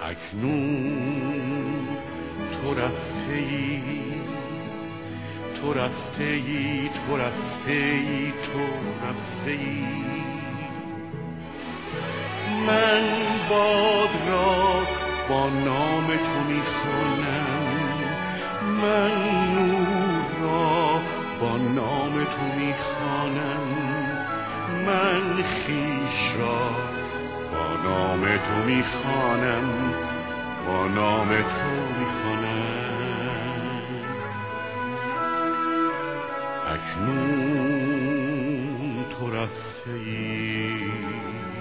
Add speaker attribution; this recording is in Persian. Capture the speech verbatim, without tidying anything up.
Speaker 1: اکنون تو رفته ای، تو رفته ای، تو رفته ای، تو رفته ای. من باد را با نام تو میخوانم، من نور را با نام تو میخوانم، من خویش را با نام تو میخوانم، با نام تو میخوانم. اکنون تو رفته ای،